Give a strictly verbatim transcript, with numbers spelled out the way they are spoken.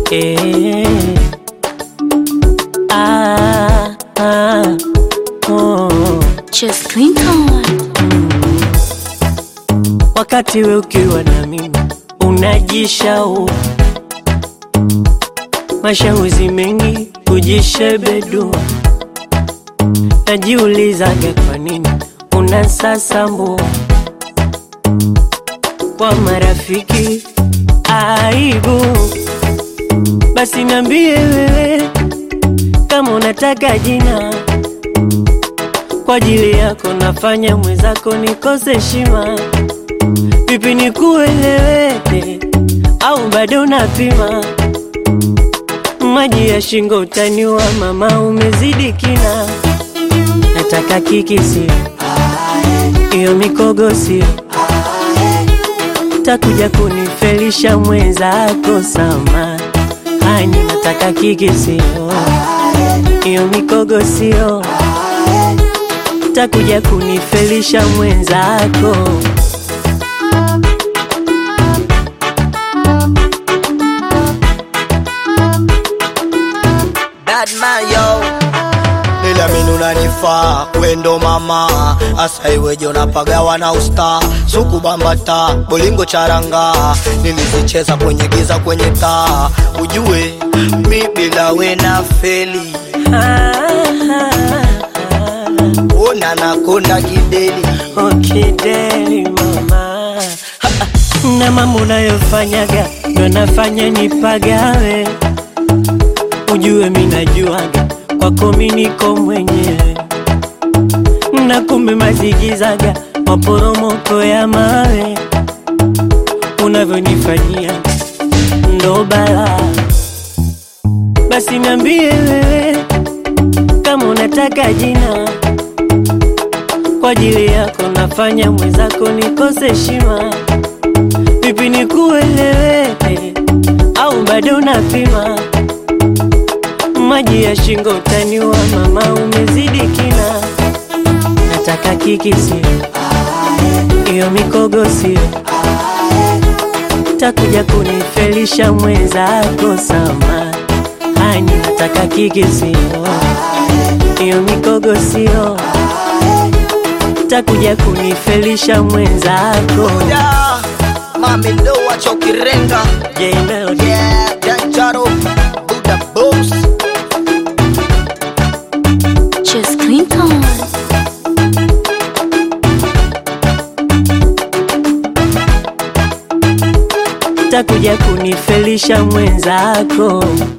eh. Ah, ah, oh. Just Clinton. Mm. Wakati we ukiwa na mimi unajishau, mashauri mengi kujishebedua, najiulizaga kwa nini unasasambua kwa marafiki aibu. Basi niambie wewe kama unataka jina, kwa ajili yako nafanya mwenzako nikose heshima. Vipi nikueleweke au bado unapima? Maji ya shingo utaniwa mama, umezidi kina. Nataka kiki sio, iyo mikogo sio, takuja kunifelisha mwenzako sama. Hani nataka kiki sio, iyo mikogo sio, takuja kunifelisha mwenzako. Bad man yo, nila minu unanifaa, wendo mama. Asa iweje unapagawa na usta, suku bambata, bolingo charanga. Nilizicheza kwenye giza kwenye taa, ujue mi bila we na feli. Ona nakonda kideli, oh kideli mama. Na mambo unayofanyaga ndo nafanya nipagawe, ujue mi najuaga kwako mi niko mwenyewe. Na kumbe mazigizaga maporomoko ya mawe, unavyonifanyia ndo bala. Basi niambie wewe kama unataka jina, kwa ajili yako nafanya mwenzako nikose heshima. Vipi nikueleweke au bado unapima? Maji ya shingo utaniwa mama, umezidi kina. Nataka kiki sio, iyo mikogo sio, takuja kunifelisha mwenzako sama. Hani nataka kiki sio, iyo mikogo sio, takuja kunifelisha mwenzako. yeah. Mami ndo wacho kirenga, Yeah, melody. yeah, Danjaro, Buddha Boss. Just Clinton. Takuja kunifelisha mwenzako.